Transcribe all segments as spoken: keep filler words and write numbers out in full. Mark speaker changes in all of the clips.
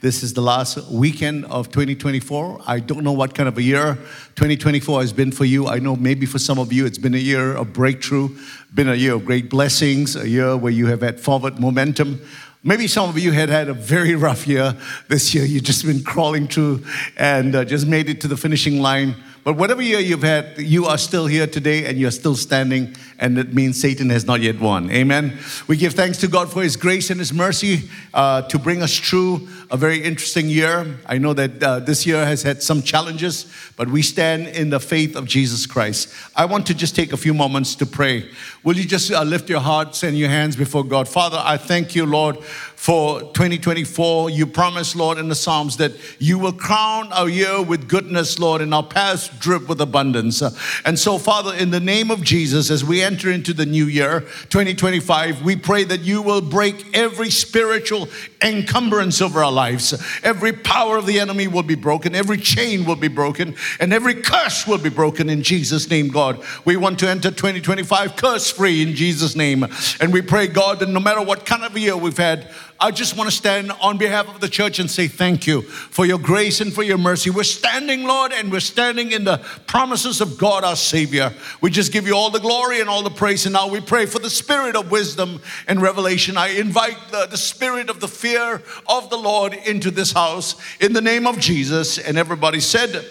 Speaker 1: This is the last weekend of twenty twenty-four. I don't know what kind of a year twenty twenty-four has been for you. I know maybe for some of you it's been a year of breakthrough, been a year of great blessings, a year where you have had forward momentum. Maybe some of you had had a very rough year this year. You've just been crawling through and uh, just made it to the finishing line. But whatever year you've had, you are still here today and you're still standing, and it means Satan has not yet won. Amen. We give thanks to God for His grace and His mercy uh, to bring us through a very interesting year. I know that uh, this year has had some challenges, but we stand in the faith of Jesus Christ. I want to just take a few moments to pray. Will you just uh, lift your hearts and your hands before God? Father, I thank you, Lord, for twenty twenty-four. You promised, Lord, in the Psalms that you will crown our year with goodness, Lord, and our paths drip with abundance. Uh, and so, Father, in the name of Jesus, as we enter into the new year, twenty twenty-five, we pray that you will break every spiritual encumbrance over our lives. Every power of the enemy will be broken. Every chain will be broken. And every curse will be broken in Jesus' name, God. We want to enter twenty twenty-five curse-free in Jesus' name. And we pray, God, that no matter what kind of a year we've had, I just want to stand on behalf of the church and say thank you for your grace and for your mercy. We're standing, Lord, and we're standing in the promises of God, our Savior. We just give you all the glory and all the praise. And now we pray for the spirit of wisdom and revelation. I invite the, the spirit of the fear of the Lord into this house in the name of Jesus. And everybody said,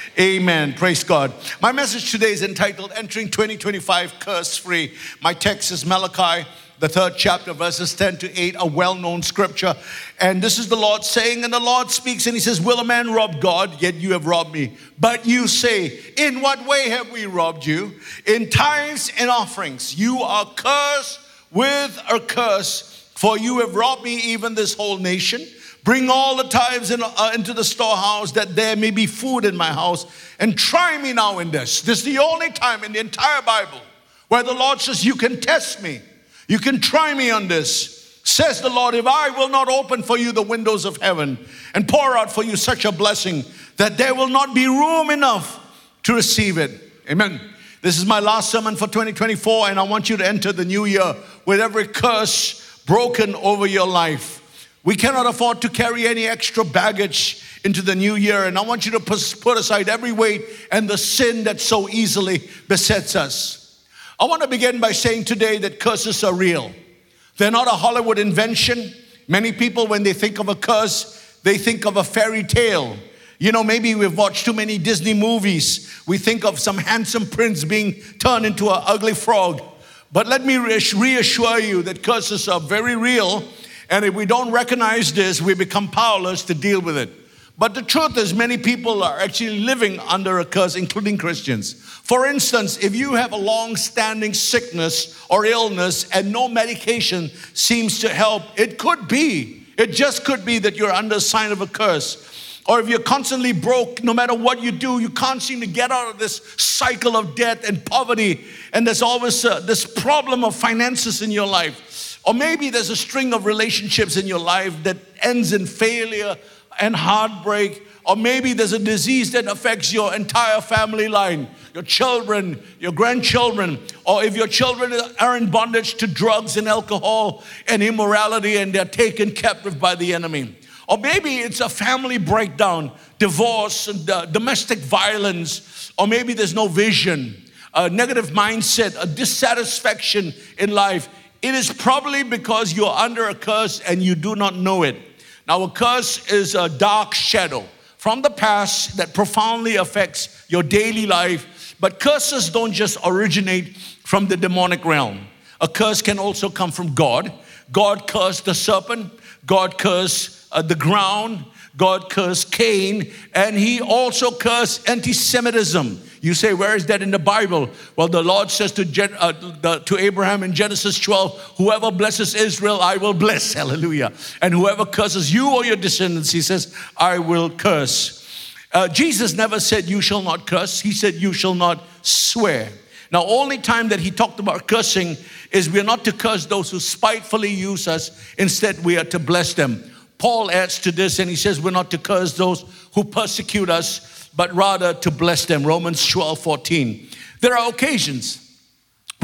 Speaker 1: amen. Praise God. My message today is entitled Entering twenty twenty-five Curse-Free. My text is Malachi, the third chapter, verses ten to eight, a well-known scripture. And this is the Lord saying, and the Lord speaks and He says, will a man rob God? Yet you have robbed me. But you say, in what way have we robbed you? In tithes and offerings. You are cursed with a curse, for you have robbed me, even this whole nation. Bring all the tithes in, uh, into the storehouse, that there may be food in my house. And try me now in this. This is the only time in the entire Bible where the Lord says, you can test me. You can try me on this. Says the Lord, if I will not open for you the windows of heaven and pour out for you such a blessing that there will not be room enough to receive it. Amen. This is my last sermon for twenty twenty-four, and I want you to enter the new year with every curse broken over your life. We cannot afford to carry any extra baggage into the new year, and I want you to put aside every weight and the sin that so easily besets us. I want to begin by saying today that curses are real. They're not a Hollywood invention. Many people, when they think of a curse, they think of a fairy tale. You know, maybe we've watched too many Disney movies. We think of some handsome prince being turned into an ugly frog. But let me reassure you that curses are very real. And if we don't recognize this, we become powerless to deal with it. But the truth is, many people are actually living under a curse, including Christians. For instance, if you have a long-standing sickness or illness and no medication seems to help, it could be, it just could be that you're under a sign of a curse. Or if you're constantly broke, no matter what you do, you can't seem to get out of this cycle of debt and poverty. And there's always uh, this problem of finances in your life. Or maybe there's a string of relationships in your life that ends in failure and heartbreak. Or maybe there's a disease that affects your entire family line, your children, your grandchildren. Or if your children are in bondage to drugs and alcohol and immorality, and they're taken captive by the enemy. Or maybe it's a family breakdown, divorce, and uh, domestic violence. Or maybe there's no vision, a negative mindset, a dissatisfaction in life. It is probably because you're under a curse and you do not know it. Now, a curse is a dark shadow from the past that profoundly affects your daily life. But curses don't just originate from the demonic realm. A curse can also come from God. God cursed the serpent. God cursed uh, the ground. God cursed Cain. And He also cursed anti-Semitism. You say, where is that in the Bible? Well, the Lord says to, Gen- uh, the, to Abraham in Genesis twelve, whoever blesses Israel, I will bless. Hallelujah. And whoever curses you or your descendants, He says, I will curse. Uh, Jesus never said, you shall not curse. He said, you shall not swear. Now, only time that He talked about cursing is we're not to curse those who spitefully use us. Instead, we are to bless them. Paul adds to this and he says we're not to curse those who persecute us, but rather to bless them. Romans twelve fourteen. There are occasions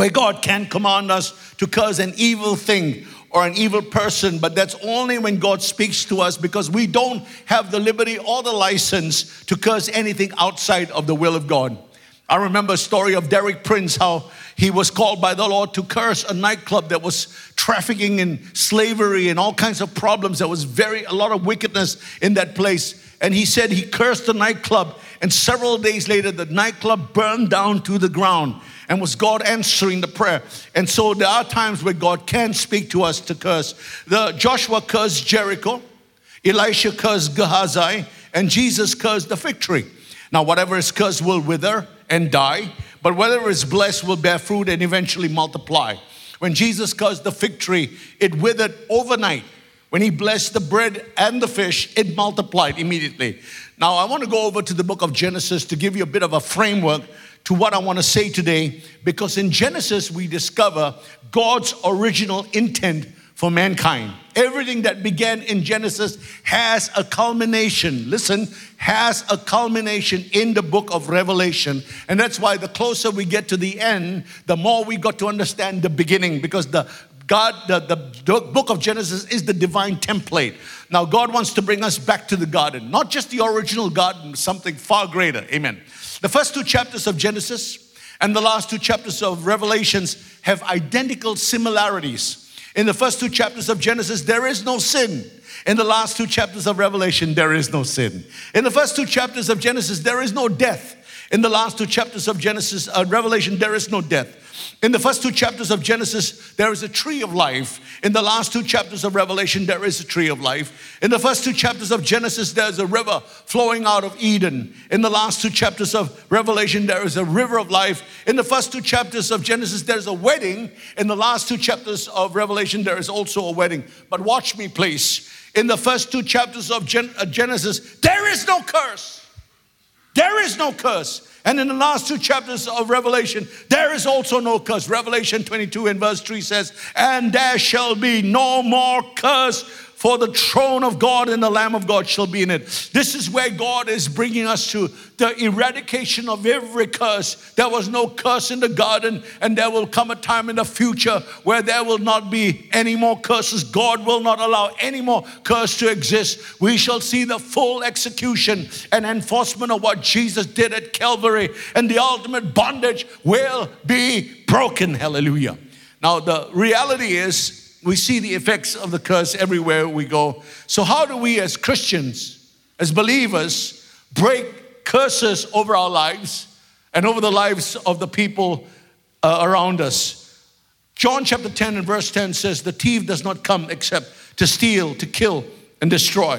Speaker 1: where God can command us to curse an evil thing or an evil person, but that's only when God speaks to us, because we don't have the liberty or the license to curse anything outside of the will of God. I remember a story of Derek Prince, how he was called by the Lord to curse a nightclub that was trafficking in slavery and all kinds of problems. There was very a lot of wickedness in that place. And he said he cursed the nightclub, and several days later the nightclub burned down to the ground. And was God answering the prayer? And so there are times where God can speak to us to curse. The Joshua cursed Jericho, Elisha cursed Gehazi, and Jesus cursed the fig tree. Now whatever is cursed will wither and die, but whatever is blessed will bear fruit and eventually multiply. When Jesus cursed the fig tree, it withered overnight. When he blessed the bread and the fish, it multiplied immediately. Now I want to go over to the book of Genesis to give you a bit of a framework to what I want to say today, because in Genesis we discover God's original intent for mankind. Everything that began in Genesis has a culmination, listen, has a culmination in the book of Revelation. And that's why the closer we get to the end, the more we got to understand the beginning, because the God, the, the book of Genesis is the divine template. Now God wants to bring us back to the garden, not just the original garden, something far greater, amen. The first two chapters of Genesis and the last two chapters of Revelations have identical similarities. In the first two chapters of Genesis, there is no sin. In the last two chapters of Revelation, there is no sin. In the first two chapters of Genesis, there is no death. In the last two chapters of Genesis, uh, Revelation, there is no death. In the first two chapters of Genesis, there is a tree of life. In the last two chapters of Revelation, there is a tree of life. In the first two chapters of Genesis, there is a river flowing out of Eden. In the last two chapters of Revelation, there is a river of life. In the first two chapters of Genesis, there is a wedding. In the last two chapters of Revelation, there is also a wedding. But watch me, please. In the first two chapters of Gen- uh, Genesis, there is no curse. There is no curse. And in the last two chapters of Revelation, there is also no curse. Revelation twenty-two and verse three says, and there shall be no more curse, for the throne of God and the Lamb of God shall be in it. This is where God is bringing us to, the eradication of every curse. There was no curse in the garden, and there will come a time in the future where there will not be any more curses. God will not allow any more curse to exist. We shall see the full execution and enforcement of what Jesus did at Calvary, and the ultimate bondage will be broken. Hallelujah. Now the reality is, we see the effects of the curse everywhere we go. So how do we as Christians, as believers, break curses over our lives and over the lives of the people uh, around us? John chapter ten and verse ten says, the thief does not come except to steal, to kill, and destroy.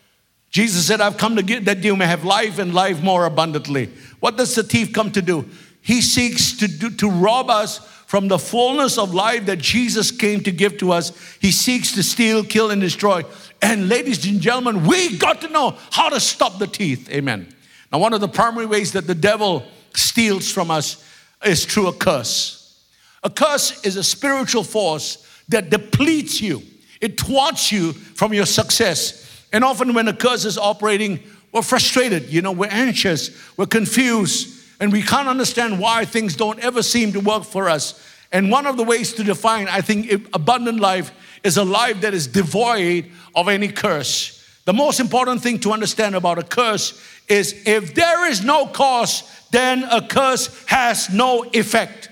Speaker 1: Jesus said, I've come to give that you may have life and life more abundantly. What does the thief come to do? He seeks to do, to rob us from the fullness of life that Jesus came to give to us. He seeks to steal, kill, and destroy. And ladies and gentlemen, we got to know how to stop the thief. Amen. Now, one of the primary ways that the devil steals from us is through a curse. A curse is a spiritual force that depletes you. It thwarts you from your success. And often when a curse is operating, we're frustrated. You know, we're anxious, we're confused, and we can't understand why things don't ever seem to work for us. And one of the ways to define, I think, abundant life is a life that is devoid of any curse. The most important thing to understand about a curse is if there is no cause, then a curse has no effect.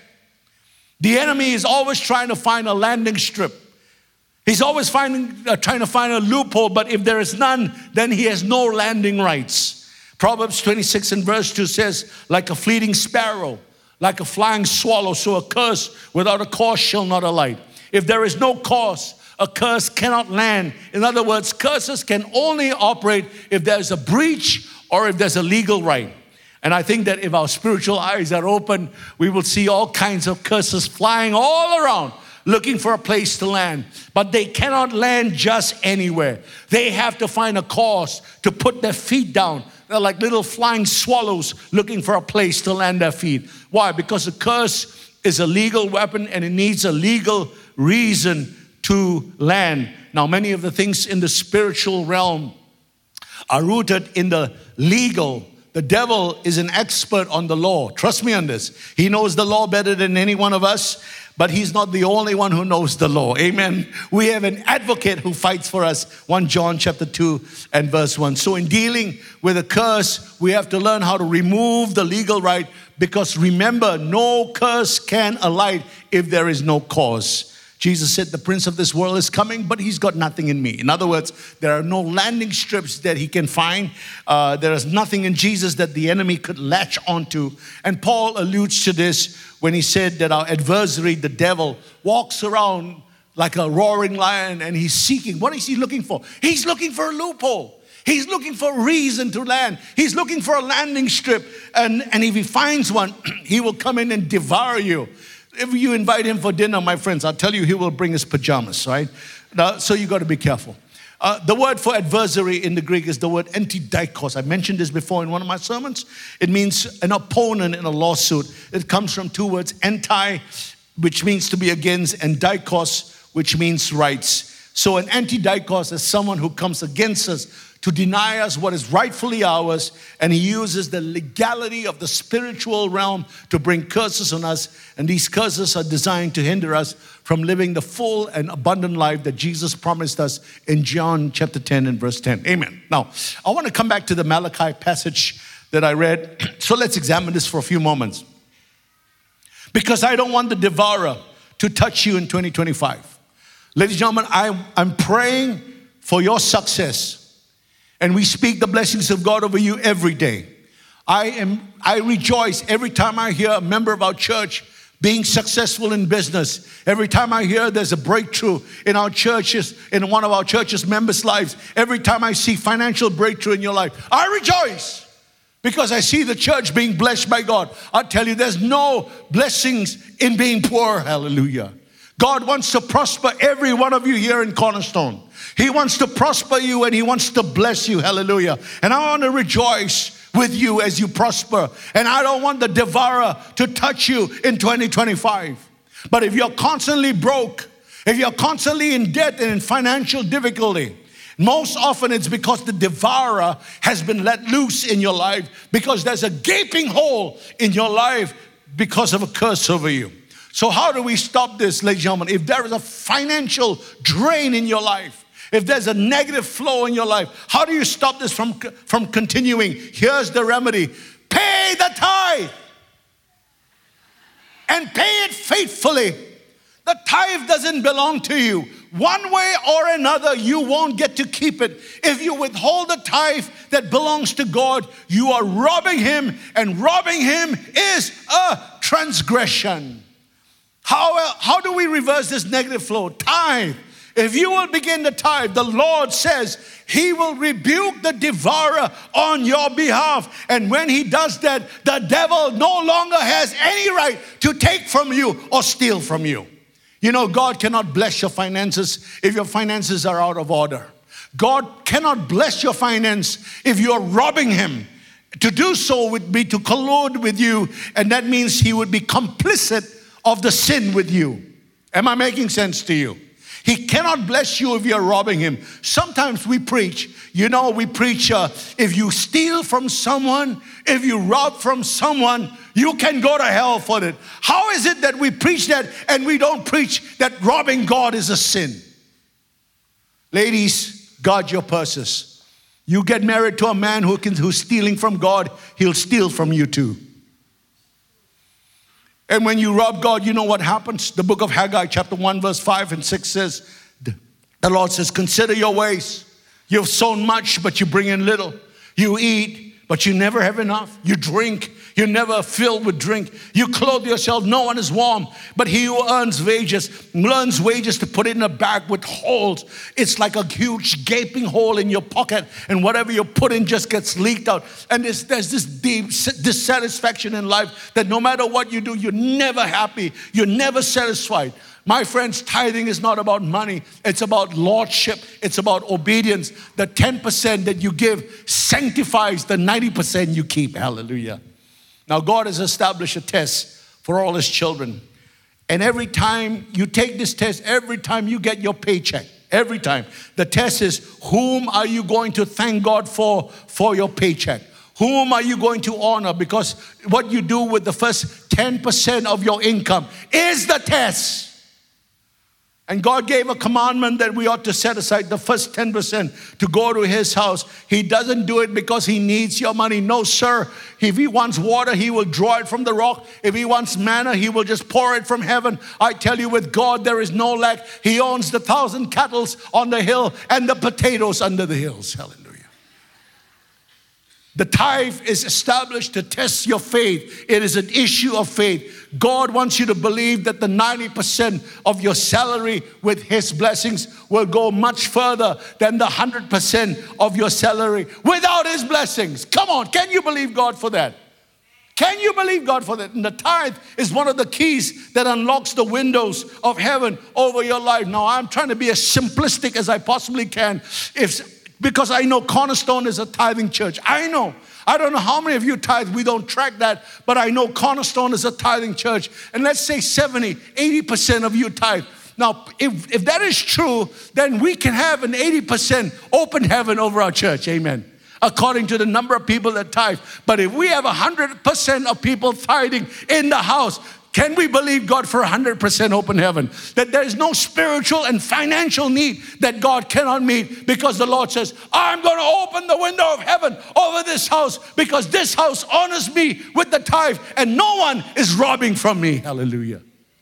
Speaker 1: The enemy is always trying to find a landing strip. He's always finding, uh, trying to find a loophole, but if there is none, then he has no landing rights. Proverbs twenty-six and verse two says, like a fleeting sparrow, like a flying swallow, so a curse without a cause shall not alight. If there is no cause, a curse cannot land. In other words, curses can only operate if there's a breach or if there's a legal right. And I think that if our spiritual eyes are open, we will see all kinds of curses flying all around, looking for a place to land. But they cannot land just anywhere. They have to find a cause to put their feet down. They're like little flying swallows looking for a place to land their feet. Why? Because a curse is a legal weapon and it needs a legal reason to land. Now, many of the things in the spiritual realm are rooted in the legal The devil is an expert on the law. Trust me on this. He knows the law better than any one of us, but he's not the only one who knows the law. Amen. We have an advocate who fights for us. First John chapter two and verse one. So in dealing with a curse, we have to learn how to remove the legal right, because remember, no curse can alight if there is no cause. Jesus said, the prince of this world is coming, but he's got nothing in me. In other words, there are no landing strips that he can find. Uh, there is nothing in Jesus that the enemy could latch onto. And Paul alludes to this when he said that our adversary, the devil, walks around like a roaring lion, and he's seeking. What is he looking for? He's looking for a loophole. He's looking for a reason to land. He's looking for a landing strip. And, and if he finds one, he will come in and devour you. If you invite him for dinner, my friends, I'll tell you, he will bring his pajamas, right? Now, so you got to be careful. Uh, the word for adversary in the Greek is the word antidikos. I mentioned this before in one of my sermons. It means an opponent in a lawsuit. It comes from two words, anti, which means to be against, and dikos, which means rights. So an antidikos is someone who comes against us to deny us what is rightfully ours, and he uses the legality of the spiritual realm to bring curses on us, and these curses are designed to hinder us from living the full and abundant life that Jesus promised us in John chapter ten and verse ten. Amen. Now, I want to come back to the Malachi passage that I read, so let's examine this for a few moments. Because I don't want the devourer to touch you in twenty twenty-five. Ladies and gentlemen, I, I'm praying for your success. And we speak the blessings of God over you every day. I am, I rejoice every time I hear a member of our church being successful in business. Every time I hear there's a breakthrough in our churches, in one of our churches' members' lives. Every time I see financial breakthrough in your life, I rejoice because I see the church being blessed by God. I tell you, there's no blessings in being poor. Hallelujah. God wants to prosper every one of you here in Cornerstone. He wants to prosper you and he wants to bless you. Hallelujah. And I want to rejoice with you as you prosper. And I don't want the devourer to touch you in twenty twenty-five. But if you're constantly broke, if you're constantly in debt and in financial difficulty, most often it's because the devourer has been let loose in your life, because there's a gaping hole in your life because of a curse over you. So how do we stop this, ladies and gentlemen? If there is a financial drain in your life, if there's a negative flow in your life, how do you stop this from, from continuing? Here's the remedy. Pay the tithe. And pay it faithfully. The tithe doesn't belong to you. One way or another, you won't get to keep it. If you withhold the tithe that belongs to God, you are robbing him, and robbing him is a transgression. How, how do we reverse this negative flow? Tithe. If you will begin to tithe, the Lord says he will rebuke the devourer on your behalf. And when he does that, the devil no longer has any right to take from you or steal from you. You know, God cannot bless your finances if your finances are out of order. God cannot bless your finance if you are robbing him. To do so would be to collude with you, and that means he would be complicit of the sin with you. Am I making sense to you? He cannot bless you if you're robbing him. Sometimes we preach, you know, we preach, uh, if you steal from someone, if you rob from someone, you can go to hell for it. How is it that we preach that and we don't preach that robbing God is a sin? Ladies, guard your purses. You get married to a man who can, who's stealing from God, he'll steal from you too. And when you rob God, you know what happens? The book of Haggai chapter one verse five and six says, the Lord says, consider your ways. You've sown much, but you bring in little. You eat, but you never have enough. You drink, you're never filled with drink. You clothe yourself, no one is warm. But he who earns wages, learns wages to put it in a bag with holes. It's like a huge gaping hole in your pocket, and whatever you put in just gets leaked out. And there's, there's this deep dissatisfaction in life that no matter what you do, you're never happy. You're never satisfied. My friends, tithing is not about money. It's about lordship. It's about obedience. The ten percent that you give sanctifies the ninety percent you keep. Hallelujah. Now, God has established a test for all his children. And every time you take this test, every time you get your paycheck, every time, the test is, whom are you going to thank God for, for your paycheck? Whom are you going to honor? Because what you do with the first ten percent of your income is the test. And God gave a commandment that we ought to set aside the first ten percent to go to His house. He doesn't do it because He needs your money. No, sir. If He wants water, He will draw it from the rock. If He wants manna, He will just pour it from heaven. I tell you, with God, there is no lack. He owns the thousand cattle on the hill and the potatoes under the hills. Hallelujah. The tithe is established to test your faith. It is an issue of faith. God wants you to believe that the ninety percent of your salary with His blessings will go much further than the one hundred percent of your salary without His blessings. Come on, can you believe God for that? Can you believe God for that? And the tithe is one of the keys that unlocks the windows of heaven over your life. Now, I'm trying to be as simplistic as I possibly can. If Because I know Cornerstone is a tithing church. I know. I don't know how many of you tithe. We don't track that. But I know Cornerstone is a tithing church. And let's say seventy, eighty percent of you tithe. Now, if, if that is true, then we can have an eighty percent open heaven over our church. Amen. According to the number of people that tithe. But if we have one hundred percent of people tithing in the house, can we believe God for one hundred percent open heaven? That there is no spiritual and financial need that God cannot meet, because the Lord says, I'm going to open the window of heaven over this house because this house honors me with the tithe and no one is robbing from me. Hallelujah.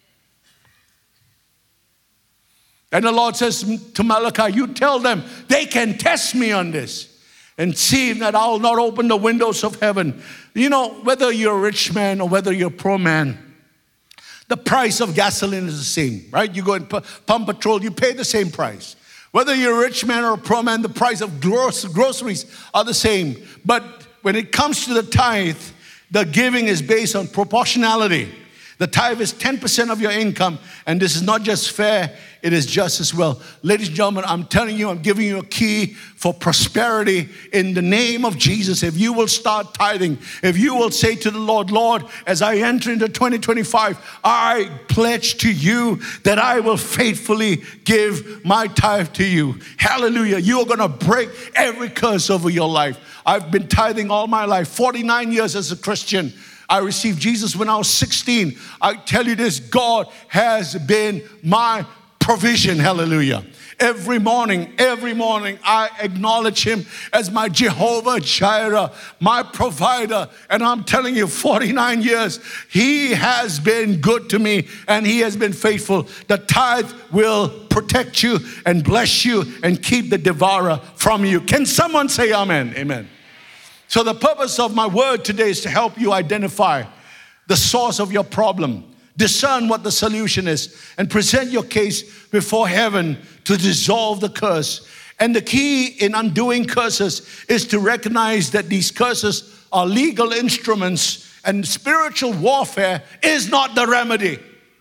Speaker 1: And the Lord says to Malachi, you tell them they can test me on this and see that I will not open the windows of heaven. You know, whether you're a rich man or whether you're a poor man, the price of gasoline is the same, right? You go and pump petrol, you pay the same price. Whether you're a rich man or a poor man, the price of groceries are the same. But when it comes to the tithe, the giving is based on proportionality. The tithe is ten percent of your income, and this is not just fair, it is just as well. Ladies and gentlemen, I'm telling you, I'm giving you a key for prosperity in the name of Jesus. If you will start tithing, if you will say to the Lord, Lord, as I enter into twenty twenty-five, I pledge to you that I will faithfully give my tithe to you. Hallelujah. You are going to break every curse over your life. I've been tithing all my life, forty-nine years as a Christian. I received Jesus when I was sixteen. I tell you this, God has been my provision. Hallelujah. Every morning, every morning, I acknowledge Him as my Jehovah Jireh, my provider. And I'm telling you, forty-nine years, He has been good to me and He has been faithful. The tithe will protect you and bless you and keep the devourer from you. Can someone say amen? Amen. So the purpose of my word today is to help you identify the source of your problem, discern what the solution is, and present your case before heaven to dissolve the curse. And the key in undoing curses is to recognize that these curses are legal instruments and spiritual warfare is not the remedy.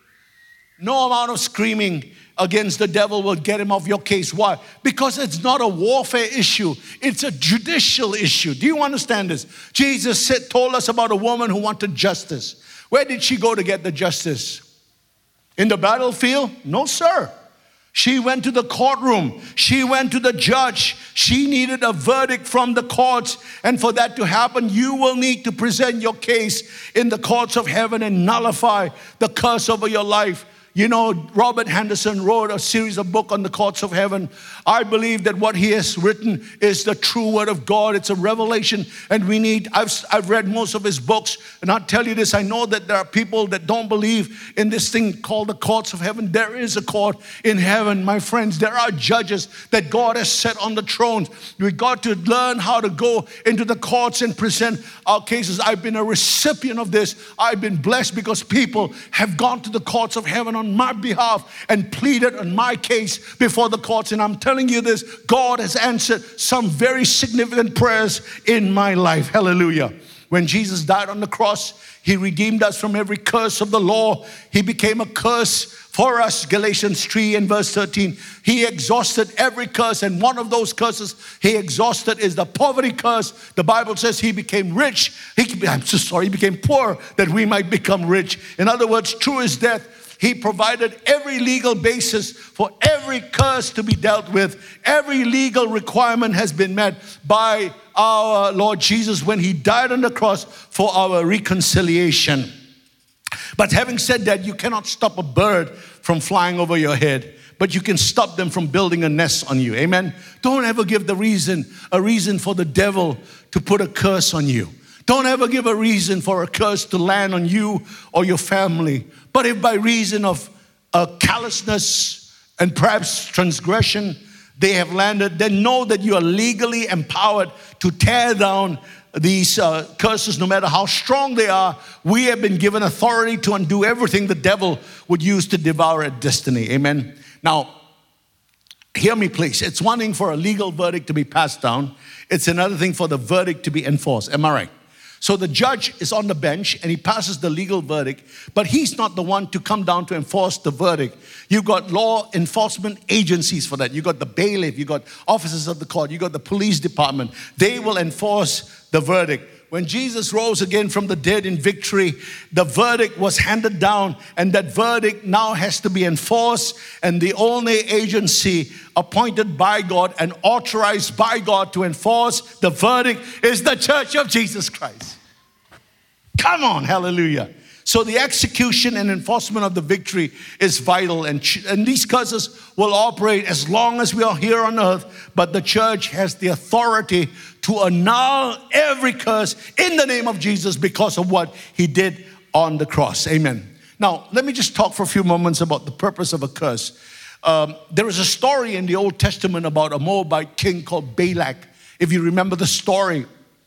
Speaker 1: No amount of screaming against the devil will get him off your case. Why? Because it's not a warfare issue. It's a judicial issue. Do you understand this? Jesus said, told us about a woman who wanted justice. Where did she go to get the justice? In the battlefield? No, sir. She went to the courtroom. She went to the judge. She needed a verdict from the courts. And for that to happen, you will need to present your case in the courts of heaven and nullify the curse over your life. You know, Robert Henderson wrote a series of books on the courts of heaven. I believe that what he has written is the true word of God. It's a revelation, and we need, I've, I've read most of his books, and I'll tell you this, I know that there are people that don't believe in this thing called the courts of heaven. There is a court in heaven, my friends. There are judges that God has set on the thrones. We got to learn how to go into the courts and present our cases. I've been a recipient of this. I've been blessed because people have gone to the courts of heaven on my behalf and pleaded on my case before the courts. And I'm telling you this, God has answered some very significant prayers in my life. Hallelujah. When Jesus died on the cross, He redeemed us from every curse of the law. He became a curse for us. Galatians three and verse thirteen. He exhausted every curse, and one of those curses He exhausted is the poverty curse. The Bible says He became rich. He, I'm so sorry, He became poor that we might become rich. In other words, through His death, He provided every legal basis for every curse to be dealt with. Every legal requirement has been met by our Lord Jesus when He died on the cross for our reconciliation. But having said that, you cannot stop a bird from flying over your head, but you can stop them from building a nest on you. Amen? Don't ever give the reason, a reason for the devil to put a curse on you. Don't ever give a reason for a curse to land on you or your family. But if by reason of uh, callousness and perhaps transgression they have landed, then know that you are legally empowered to tear down these uh, curses, no matter how strong they are. We have been given authority to undo everything the devil would use to devour a destiny. Amen. Now, hear me please. It's one thing for a legal verdict to be passed down. It's another thing for the verdict to be enforced. Am I right? So the judge is on the bench and he passes the legal verdict, but he's not the one to come down to enforce the verdict. You've got law enforcement agencies for that. You've got the bailiff, you've got officers of the court, you've got the police department. They will enforce the verdict. When Jesus rose again from the dead in victory, the verdict was handed down, and that verdict now has to be enforced. And the only agency appointed by God and authorized by God to enforce the verdict is the Church of Jesus Christ. Come on, hallelujah. So the execution and enforcement of the victory is vital, and, and these curses will operate as long as we are here on earth, but the church has the authority to annul every curse in the name of Jesus because of what He did on the cross. Amen. Now, let me just talk for a few moments about the purpose of a curse. Um, there is a story in the Old Testament about a Moabite king called Balak. If you remember the story,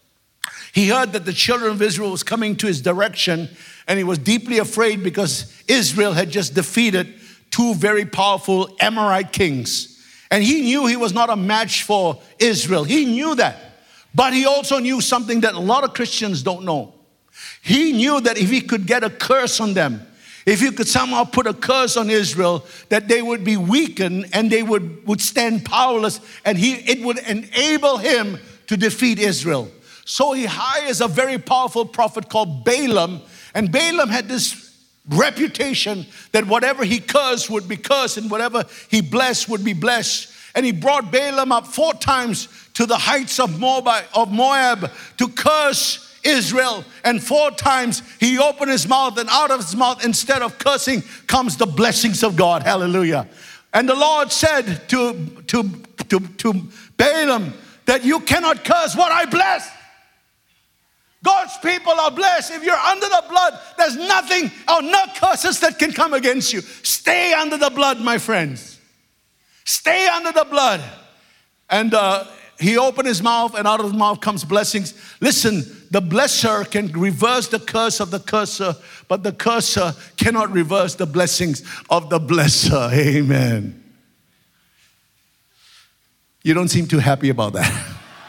Speaker 1: he heard that the children of Israel was coming to his direction, and he was deeply afraid because Israel had just defeated two very powerful Amorite kings. And he knew he was not a match for Israel. He knew that. But he also knew something that a lot of Christians don't know. He knew that if he could get a curse on them, if he could somehow put a curse on Israel, that they would be weakened and they would, would stand powerless, and he it would enable him to defeat Israel. So he hires a very powerful prophet called Balaam, and Balaam had this reputation that whatever he cursed would be cursed, and whatever he blessed would be blessed. And he brought Balaam up four times to the heights of Moab, of Moab to curse Israel. And four times he opened his mouth, and out of his mouth, instead of cursing, comes the blessings of God. Hallelujah. And the Lord said to, to, to, to Balaam that you cannot curse what I bless. God's people are blessed. If you're under the blood, there's nothing or no curses that can come against you. Stay under the blood, my friends. Stay under the blood. And uh, he opened his mouth, and out of his mouth comes blessings. Listen, the blesser can reverse the curse of the curser, but the curser cannot reverse the blessings of the blesser. Amen. You don't seem too happy about that.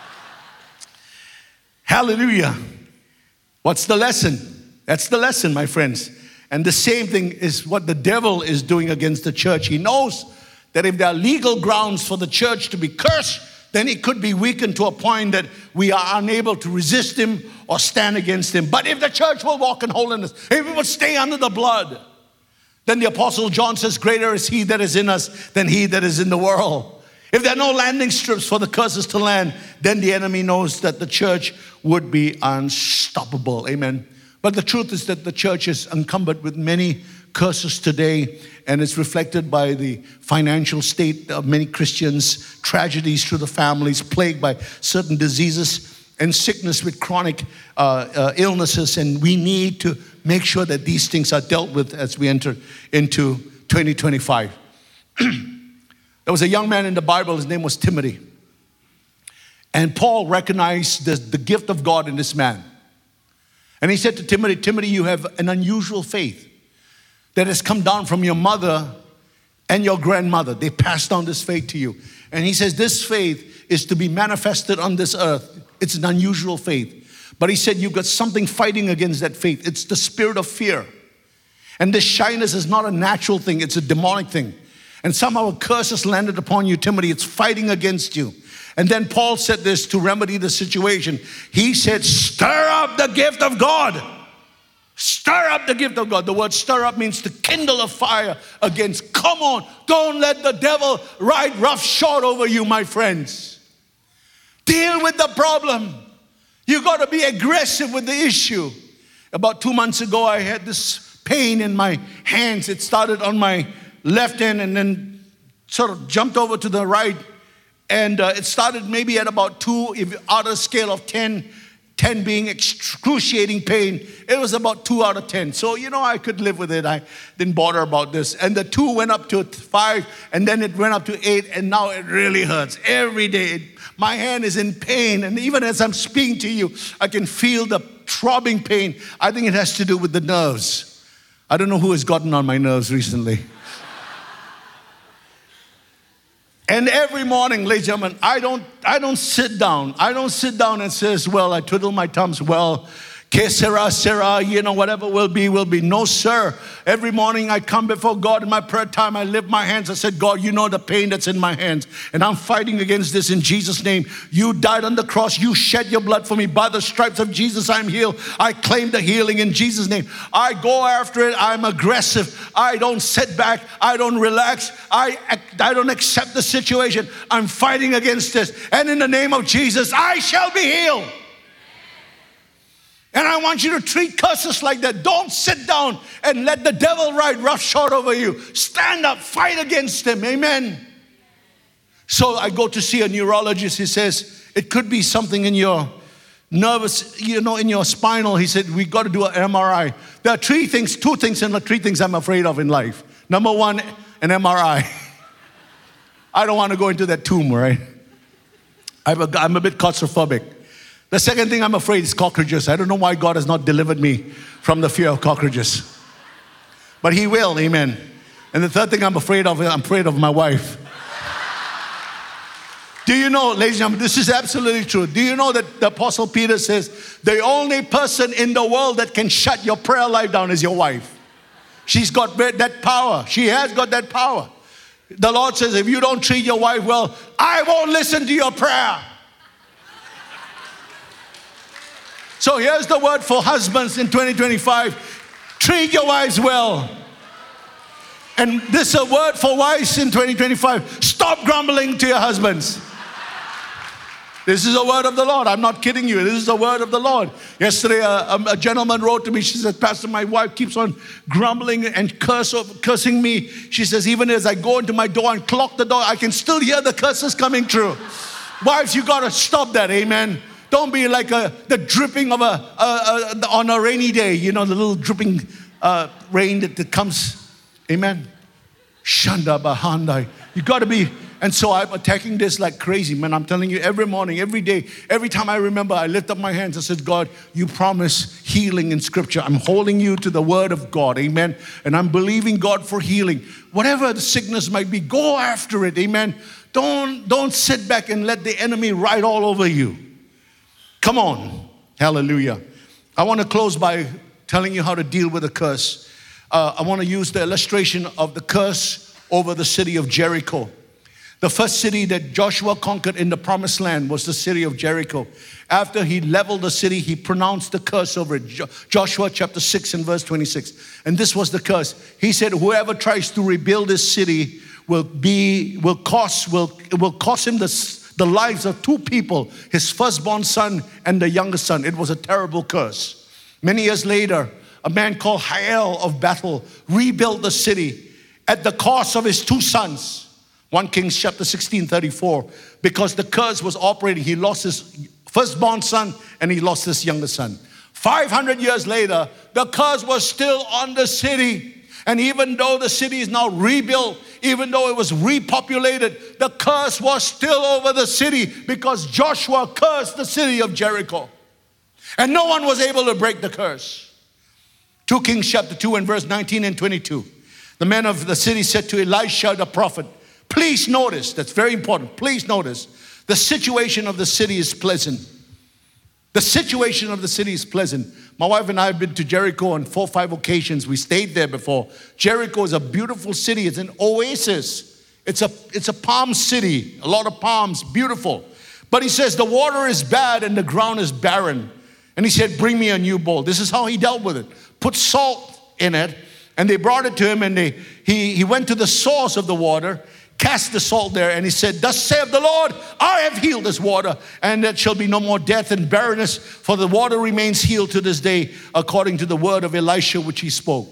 Speaker 1: Hallelujah. What's the lesson? That's the lesson, my friends. And the same thing is what the devil is doing against the church. He knows that if there are legal grounds for the church to be cursed, then it could be weakened to a point that we are unable to resist him or stand against him. But if the church will walk in holiness, if we will stay under the blood, then the Apostle John says, greater is he that is in us than he that is in the world. If there are no landing strips for the curses to land, then the enemy knows that the church would be unstoppable. Amen. But the truth is that the church is encumbered with many curses today, and it's reflected by the financial state of many Christians, tragedies through the families, plagued by certain diseases and sickness with chronic uh, uh, illnesses. And we need to make sure that these things are dealt with as we enter into twenty twenty-five. There was a young man in the Bible, his name was Timothy. And Paul recognized the, the gift of God in this man. And he said to Timothy, Timothy, you have an unusual faith that has come down from your mother and your grandmother. They passed down this faith to you. And he says this faith is to be manifested on this earth. It's an unusual faith. But he said you've got something fighting against that faith. It's the spirit of fear. And this shyness is not a natural thing. It's a demonic thing. And somehow a curse has landed upon you, Timothy. It's fighting against you. And then Paul said this to remedy the situation. He said, stir up the gift of God. Stir up the gift of God. The word stir up means to kindle a fire against. Come on, don't let the devil ride roughshod over you, my friends. Deal with the problem. You got to be aggressive with the issue. About two months ago, I had this pain in my hands. It started on my left hand and then sort of jumped over to the right. And uh, it started maybe at about two, if out of a scale of ten, ten being excruciating pain. It was about two out of ten. So, you know, I could live with it. I didn't bother about this. And the two went up to five, and then it went up to eight, and now it really hurts every day. It, my hand is in pain, and even as I'm speaking to you, I can feel the throbbing pain. I think it has to do with the nerves. I don't know who has gotten on my nerves recently. And every morning, ladies and gentlemen, I don't, I don't sit down. I don't sit down and says, well, I twiddle my thumbs, well, que sera, sera, you know, whatever will be, will be. No, sir. Every morning I come before God in my prayer time. I lift my hands. I said, God, you know the pain that's in my hands. And I'm fighting against this in Jesus' name. You died on the cross. You shed your blood for me. By the stripes of Jesus, I'm healed. I claim the healing in Jesus' name. I go after it. I'm aggressive. I don't sit back. I don't relax. I, I don't accept the situation. I'm fighting against this. And in the name of Jesus, I shall be healed. And I want you to treat curses like that. Don't sit down and let the devil ride roughshod over you. Stand up, fight against him. Amen. So I go to see a neurologist. He says, it could be something in your nervous, you know, in your spinal. He said, we got to do an M R I. There are three things, two things, and three things I'm afraid of in life. Number one, an M R I. I don't want to go into that tomb, right? I'm a, I'm a bit claustrophobic. The second thing I'm afraid is cockroaches. I don't know why God has not delivered me from the fear of cockroaches. But He will, amen. And the third thing I'm afraid of, I'm afraid of my wife. Do you know, ladies and gentlemen, this is absolutely true. Do you know that the Apostle Peter says, the only person in the world that can shut your prayer life down is your wife. She's got that power. She has got that power. The Lord says, if you don't treat your wife well, I won't listen to your prayer. So here's the word for husbands in twenty twenty-five. Treat your wives well. And this is a word for wives in twenty twenty-five. Stop grumbling to your husbands. This is a word of the Lord. I'm not kidding you. This is the word of the Lord. Yesterday, a, a gentleman wrote to me. She said, Pastor, my wife keeps on grumbling and curse, cursing me. She says, even as I go into my door and clock the door, I can still hear the curses coming through. Wives, you got to stop that. Amen. Don't be like a, the dripping of a, a, a on a rainy day, you know, the little dripping uh, rain that, that comes. Amen. Shanda Bahandai. You got to be. And so I'm attacking this like crazy, man. I'm telling you, every morning, every day, every time I remember, I lift up my hands and said, God, you promise healing in Scripture. I'm holding you to the word of God. Amen. And I'm believing God for healing. Whatever the sickness might be, go after it. Amen. Don't, don't sit back and let the enemy ride all over you. Come on. Hallelujah. I want to close by telling you how to deal with a curse. Uh, I want to use the illustration of the curse over the city of Jericho. The first city that Joshua conquered in the promised land was the city of Jericho. After he leveled the city, he pronounced the curse over it. Jo- Joshua chapter six and verse twenty-six. And this was the curse. He said, whoever tries to rebuild this city will be, will cost, will, it will cost him the the lives of two people, his firstborn son and the youngest son. It was a terrible curse. Many years later, a man called Hiel of Bethel rebuilt the city at the cost of his two sons. First Kings chapter sixteen, thirty-four. Because the curse was operating, he lost his firstborn son and he lost his youngest son. five hundred years later, the curse was still on the city. And even though the city is now rebuilt, even though it was repopulated, the curse was still over the city because Joshua cursed the city of Jericho. And no one was able to break the curse. Second Kings chapter two and verse nineteen and twenty-two. The men of the city said to Elisha the prophet, please notice, that's very important, please notice, the situation of the city is pleasant. The situation of the city is pleasant. My wife and I have been to Jericho on four or five occasions. We stayed there before. Jericho is a beautiful city. It's an oasis. It's a, it's a palm city. A lot of palms, beautiful. But he says the water is bad and the ground is barren. And he said, bring me a new bowl. This is how he dealt with it. put salt in it, and they brought it to him, and they, he, he went to the source of the water, cast the salt there, and he said, thus saith the Lord, I have healed this water, and there shall be no more death and barrenness, for the water remains healed to this day, according to the word of Elisha which he spoke.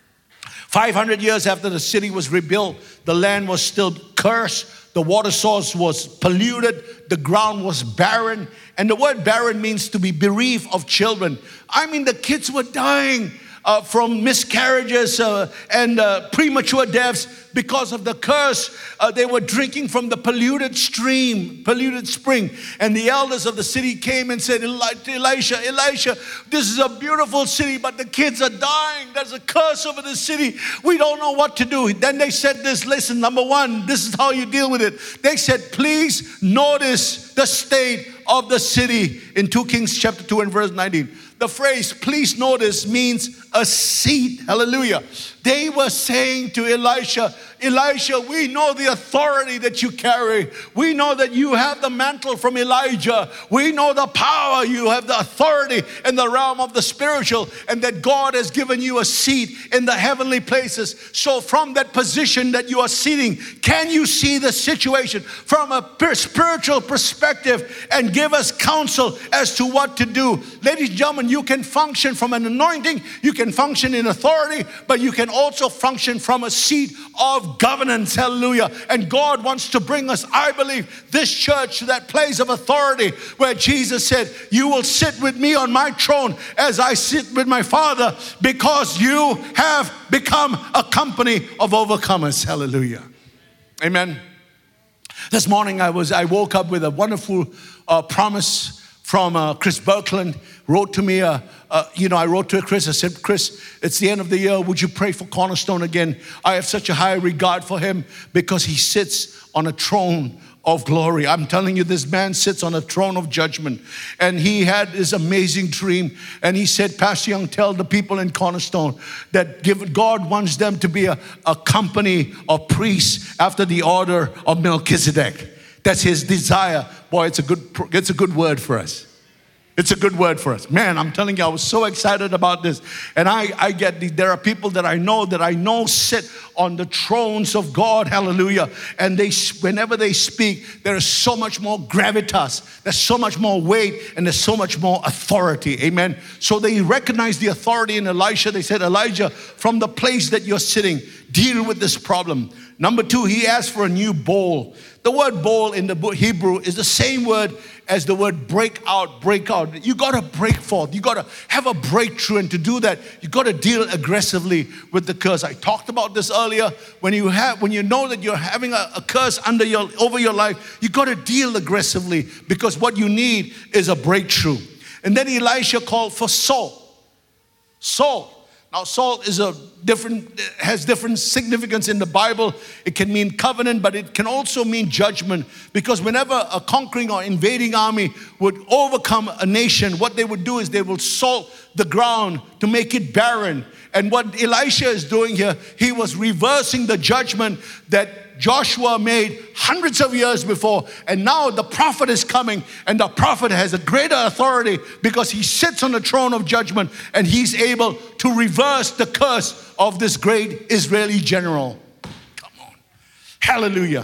Speaker 1: five hundred years after the city was rebuilt, the land was still cursed, the water source was polluted, the ground was barren, and the word barren means to be bereaved of children. I mean, the kids were dying Uh, from miscarriages uh, and uh, premature deaths because of the curse. Uh, they were drinking from the polluted stream, polluted spring. And the elders of the city came and said, Eli- Elisha, Elisha, this is a beautiful city, but the kids are dying. There's a curse over the city. We don't know what to do. Then they said this, listen, number one, this is how you deal with it. They said, please notice the state of the city in Second Kings chapter two and verse nineteen. The phrase, please notice, means a seat. Hallelujah. They were saying to Elisha, Elisha, we know the authority that you carry. We know that you have the mantle from Elijah. We know the power. You have the authority in the realm of the spiritual, and that God has given you a seat in the heavenly places. So from that position that you are sitting, can you see the situation from a spiritual perspective and give us counsel as to what to do? Ladies and gentlemen, you can function from an anointing, you can function in authority, but you can also function from a seat of governance. Hallelujah. And God wants to bring us, I believe, this church to that place of authority where Jesus said, you will sit with me on my throne as I sit with my Father, because you have become a company of overcomers. Hallelujah. Amen. This morning I was I woke up with a wonderful uh, promise from uh, Chris Birkland. Wrote to me, uh, uh, you know, I wrote to Chris, I said, Chris, it's the end of the year, would you pray for Cornerstone again? I have such a high regard for him because he sits on a throne of glory. I'm telling you, this man sits on a throne of judgment. And he had this amazing dream. And he said, Pastor Young, tell the people in Cornerstone that God wants them to be a, a company of priests after the order of Melchizedek. That's his desire. Boy, it's a good, it's a good word for us. It's a good word for us. Man, I'm telling you, I was so excited about this. And I, I get, the, there are people that I know that I know sit on the thrones of God, hallelujah. And they, whenever they speak, there is so much more gravitas. There's so much more weight, and there's so much more authority, amen. So they recognize the authority in Elisha. They said, Elijah, from the place that you're sitting, deal with this problem. Number two, he asked for a new bowl. The word bowl in the Hebrew is the same word as the word break out, break out. You got to break forth. You got to have a breakthrough. And to do that, you got to deal aggressively with the curse. I talked about this earlier. When you have, when you know that you're having a, a curse under your, over your life, you got to deal aggressively, because what you need is a breakthrough. And then Elisha called for salt. Salt. Now, salt is a different, has different significance in the Bible. It can mean covenant, but it can also mean judgment. Because whenever a conquering or invading army would overcome a nation, what they would do is they will salt the ground to make it barren. And what Elisha is doing here, he was reversing the judgment that Joshua made hundreds of years before. And now the prophet is coming, and the prophet has a greater authority because he sits on the throne of judgment, and he's able to reverse the curse of this great Israeli general. Come on. Hallelujah.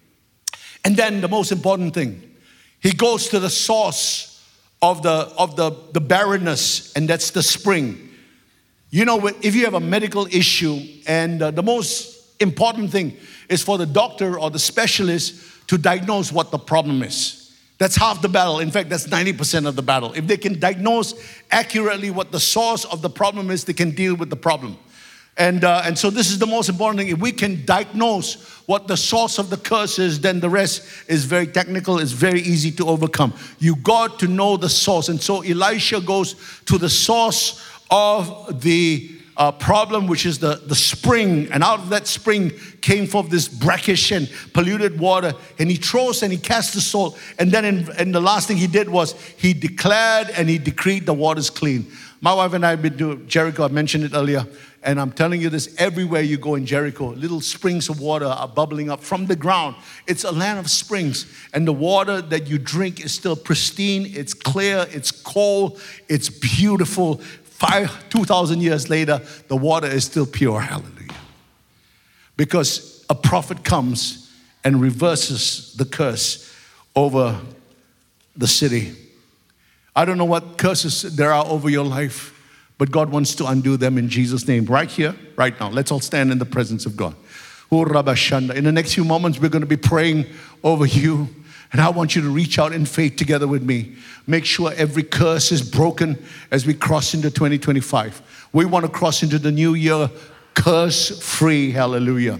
Speaker 1: And then the most important thing, he goes to the source of the, of the, the barrenness, and that's the spring. You know, if you have a medical issue, and uh, the most important thing is for the doctor or the specialist to diagnose what the problem is. That's half the battle. In fact, that's ninety percent of the battle. If they can diagnose accurately what the source of the problem is, they can deal with the problem. And, uh, and so this is the most important thing. If we can diagnose what the source of the curse is, then the rest is very technical. It's very easy to overcome. You got to know the source. And so Elisha goes to the source of the Uh, problem, which is the, the spring. And out of that spring came forth this brackish and polluted water. And he throws and he cast the salt. And then in, and the last thing he did was he declared and he decreed the waters clean. My wife and I have been to Jericho. I mentioned it earlier. And I'm telling you this, everywhere you go in Jericho, little springs of water are bubbling up from the ground. It's a land of springs. And the water that you drink is still pristine. It's clear. It's cold. It's beautiful. five, two thousand years later, the water is still pure. Hallelujah. Because a prophet comes and reverses the curse over the city. I don't know what curses there are over your life, but God wants to undo them in Jesus' name. Right here, right now. Let's all stand in the presence of God. In the next few moments, we're going to be praying over you. And I want you to reach out in faith together with me. Make sure every curse is broken as we cross into twenty twenty-five. We want to cross into the new year curse-free. Hallelujah.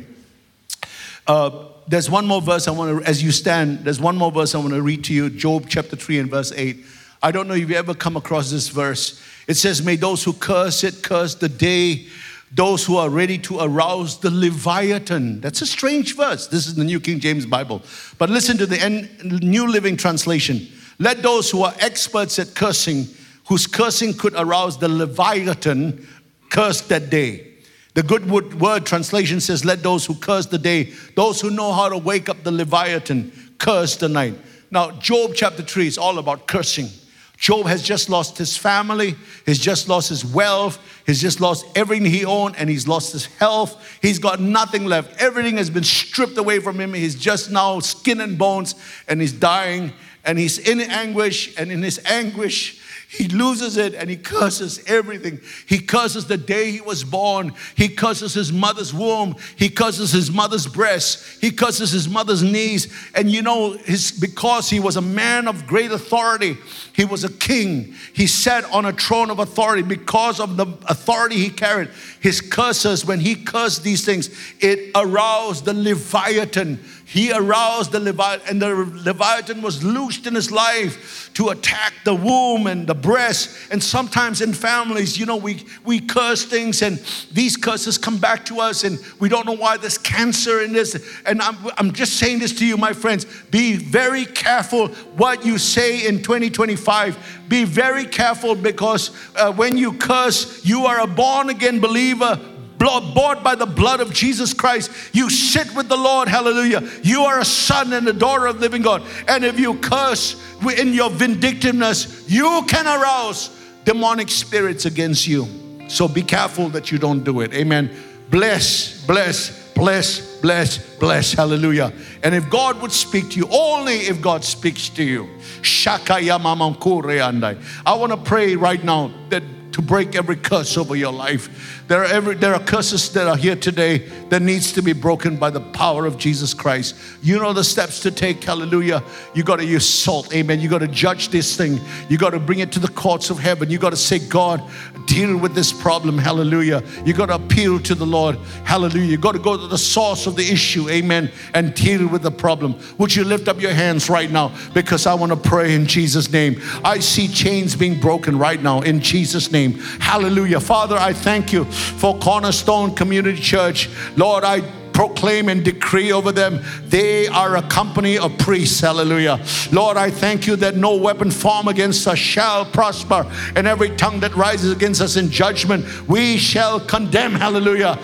Speaker 1: Uh, there's one more verse I want to, as you stand, there's one more verse I want to read to you. Job chapter three and verse eight. I don't know if you ever come across this verse. It says, may those who curse it curse the day, those who are ready to arouse the Leviathan. That's a strange verse. This is the New King James Bible. But listen to the New Living Translation. Let those who are experts at cursing, whose cursing could arouse the Leviathan, curse that day. The Good Word translation says, let those who curse the day, those who know how to wake up the Leviathan, curse the night. Now, Job chapter three is all about cursing. Job has just lost his family, he's just lost his wealth, he's just lost everything he owned, and he's lost his health. He's got nothing left. Everything has been stripped away from him. He's just now skin and bones, and he's dying, and he's in anguish, and in his anguish, he loses it and he curses everything. He curses the day he was born. He curses his mother's womb. He curses his mother's breast. He curses his mother's knees. And you know, his, because he was a man of great authority, he was a king. He sat on a throne of authority. Because of the authority he carried, his curses, when he cursed these things, it aroused the Leviathan. He aroused the Leviathan, and the Leviathan was loosed in his life to attack the womb and the breast. And sometimes in families, you know, we, we curse things, and these curses come back to us, and we don't know why there's cancer in this. And I'm, I'm just saying this to you, my friends. Be very careful what you say in twenty twenty-five. Be very careful, because uh, when you curse, you are a born-again believer, bought by the blood of Jesus Christ. You sit with the Lord. Hallelujah. You are a son and a daughter of the living God. And if you curse in your vindictiveness, you can arouse demonic spirits against you. So be careful that you don't do it. Amen. Bless, bless, bless, bless, bless. Hallelujah. And if God would speak to you, only if God speaks to you. I want to pray right now that to break every curse over your life. There are every, there are curses that are here today that needs to be broken by the power of Jesus Christ. You know the steps to take. Hallelujah. You got to use salt. Amen. You got to judge this thing. You got to bring it to the courts of heaven. You got to say, God, deal with this problem. Hallelujah. You got to appeal to the Lord. Hallelujah. You got to go to the source of the issue. Amen. And deal with the problem. Would you lift up your hands right now? Because I want to pray in Jesus' name. I see chains being broken right now in Jesus' name. Hallelujah. Father, I thank you for Cornerstone Community Church. Lord, I proclaim and decree over them, they are a company of priests. Hallelujah. Lord, I thank you that no weapon formed against us shall prosper, and every tongue that rises against us in judgment we shall condemn. Hallelujah.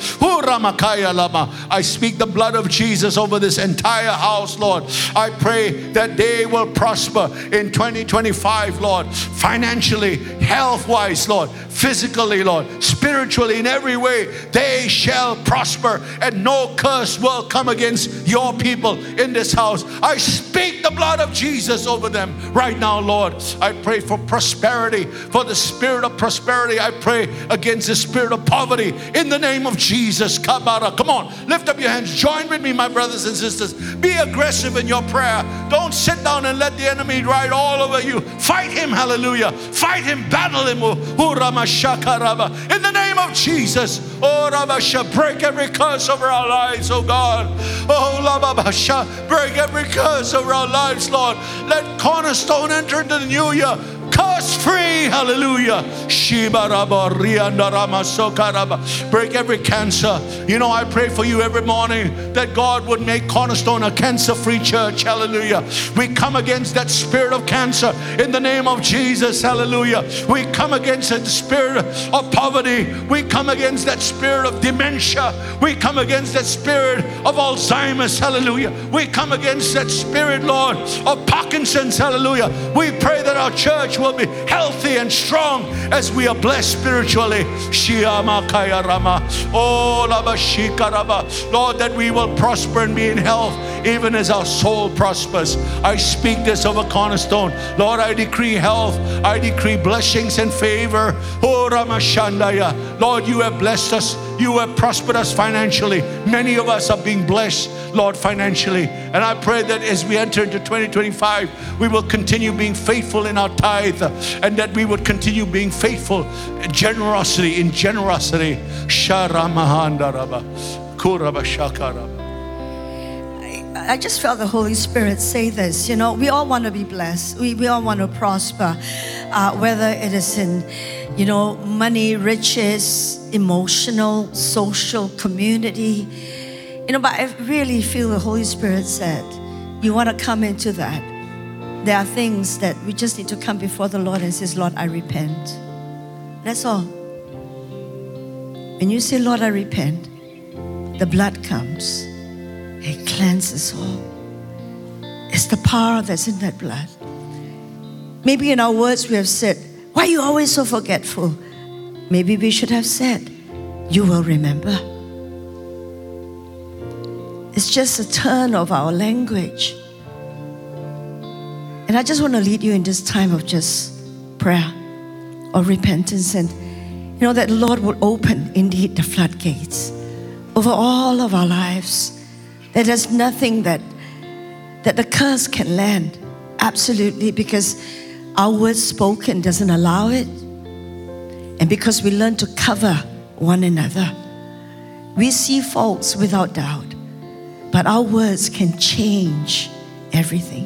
Speaker 1: I speak the blood of Jesus over this entire house, Lord. I pray that they will prosper in twenty twenty-five, Lord, financially, health-wise, Lord, physically, Lord, spiritually, in every way. They shall prosper, and no curse will come against your people in this house. I speak the blood of Jesus over them right now, Lord. I pray for prosperity, for the spirit of prosperity. I pray against the spirit of poverty in the name of Jesus. Kabara. Come on, lift up your hands. Join with me, my brothers and sisters. Be aggressive in your prayer. Don't sit down and let the enemy ride all over you. Fight him. Hallelujah. Fight him. Battle him. In the name of Jesus. Oh, Rabasha, break every curse over our lives, oh God. Oh, Rabasha, break every curse over our lives, Lord. Let Cornerstone enter into the new year curse free. Hallelujah. Break every cancer. You know, I pray for you every morning that God would make Cornerstone a cancer-free church. Hallelujah. We come against that spirit of cancer in the name of Jesus. Hallelujah. We come against that spirit of poverty. We come against that spirit of dementia. We come against that spirit of Alzheimer's. Hallelujah. We come against that spirit, Lord, of Parkinson's. Hallelujah. We pray that our church will be healthy and strong as we are blessed spiritually. Oh, Lord, that we will prosper and be in health even as our soul prospers. I speak this over Cornerstone. Lord, I decree health. I decree blessings and favor. Oh, Ramashandaya. Lord, you have blessed us. You have prospered us financially. Many of us are being blessed, Lord, financially. And I pray that as we enter into twenty twenty-five, we will continue being faithful in our tithe, and that we would continue being faithful in generosity, in generosity. Sharamahandaraba, Kurabashakaraba.
Speaker 2: I just felt the Holy Spirit say this. You know, we all want to be blessed. We, we all want to prosper, uh, whether it is in, you know, money, riches, emotional, social, community. You know, but I really feel the Holy Spirit said, you want to come into that. There are things that we just need to come before the Lord and say, Lord, I repent. That's all. When you say, Lord, I repent, the blood comes. It cleanses all. It's the power that's in that blood. Maybe in our words we have said, why are you always so forgetful? Maybe we should have said, you will remember. It's just a turn of our language. And I just want to lead you in this time of just prayer or repentance, and you know that the Lord will open indeed the floodgates over all of our lives. That there's nothing that that the curse can land. Absolutely, because our words spoken doesn't allow it. And because we learn to cover one another. We see faults without doubt, but our words can change everything.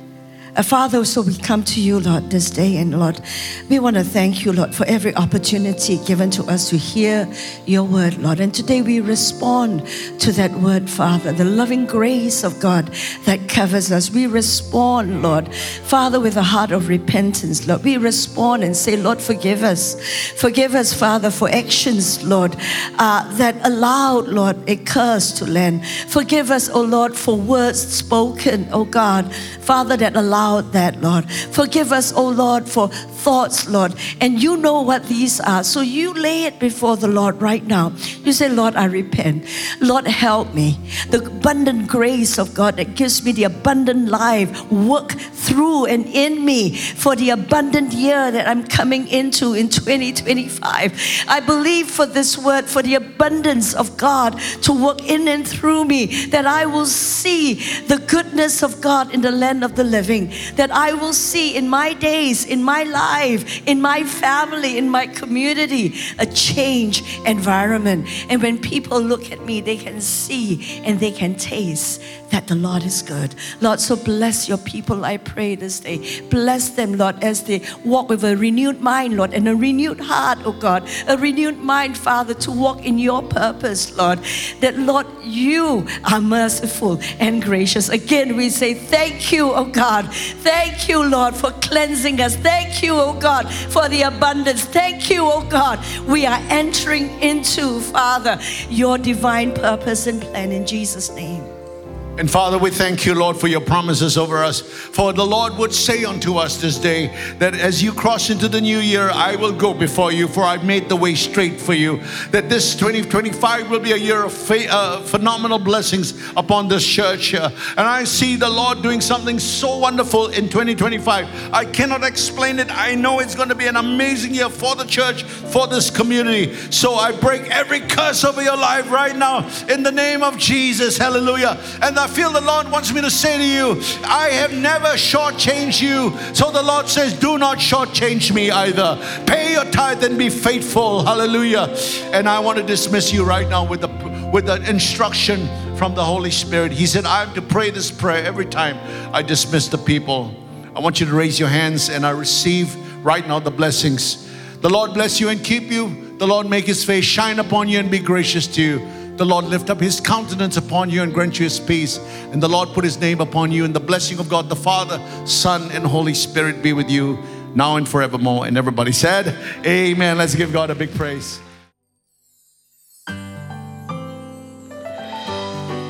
Speaker 2: Uh, Father, so we come to you, Lord, this day, and Lord, we want to thank you, Lord, for every opportunity given to us to hear your word, Lord. And today we respond to that word, Father, the loving grace of God that covers us. We respond, Lord, Father, with a heart of repentance, Lord. We respond and say, Lord, forgive us. Forgive us, Father, for actions, Lord, uh, that allowed, Lord, a curse to land. Forgive us, oh Lord, for words spoken, oh God, Father, that allowed that, Lord. Forgive us, oh Lord, for thoughts, Lord. And you know what these are. So you lay it before the Lord right now. You say, Lord, I repent. Lord, help me. The abundant grace of God that gives me the abundant life, work through and in me for the abundant year that I'm coming into in twenty twenty-five. I believe for this word, for the abundance of God to work in and through me, that I will see the goodness of God in the land of the living, that I will see in my days, in my life, in my family, in my community, a change environment. And when people look at me, they can see and they can taste that the Lord is good. Lord, so bless your people, I pray this day. Bless them, Lord, as they walk with a renewed mind, Lord, and a renewed heart, oh God. A renewed mind, Father, to walk in your purpose, Lord. That, Lord, you are merciful and gracious. Again, we say thank you, oh God. Thank you, Lord, for cleansing us. Thank you, oh God, for the abundance. Thank you, oh God. We are entering into, Father, your divine purpose and plan in Jesus' name.
Speaker 1: And Father, we thank you, Lord, for your promises over us. For the Lord would say unto us this day that as you cross into the new year, I will go before you, for I've made the way straight for you. That this twenty twenty-five will be a year of fa- uh, phenomenal blessings upon this church. Uh, and I see the Lord doing something so wonderful in twenty twenty-five. I cannot explain it. I know it's going to be an amazing year for the church, for this community. So I break every curse over your life right now in the name of Jesus. Hallelujah. And I feel the Lord wants me to say to you, I have never shortchanged you. So the Lord says, do not shortchange me either. Pay your tithe and be faithful. Hallelujah. And I want to dismiss you right now with the, with the instruction from the Holy Spirit. He said, I have to pray this prayer every time I dismiss the people. I want you to raise your hands and I receive right now the blessings. The Lord bless you and keep you. The Lord make his face shine upon you and be gracious to you. The Lord lift up his countenance upon you and grant you his peace. And the Lord put his name upon you. And the blessing of God, the Father, Son, and Holy Spirit be with you now and forevermore. And everybody said, amen. Let's give God a big praise.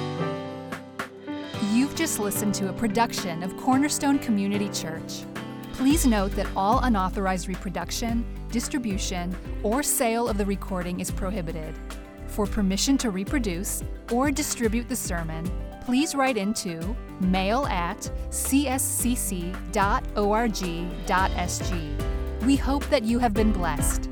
Speaker 3: You've just listened to a production of Cornerstone Community Church. Please note that all unauthorized reproduction, distribution, or sale of the recording is prohibited. For permission to reproduce or distribute the sermon, please write into mail at c s c c dot org dot s g. We hope that you have been blessed.